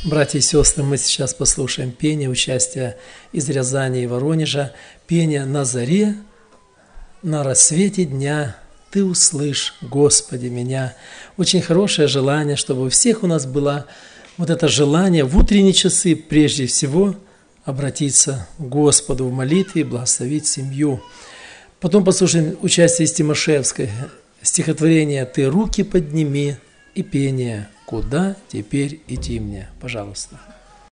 Братья и сестры, мы сейчас послушаем пение, участие из Рязани и Воронежа, пение «На заре, на рассвете дня, Ты услышь, Господи, меня». Очень хорошее желание, чтобы у всех у нас было вот это желание в утренние часы прежде всего обратиться к Господу в молитве и благословить семью. Потом послушаем участие из Тимошевской, стихотворение «Ты руки подними» и пение «Куда теперь идти мне?» Пожалуйста.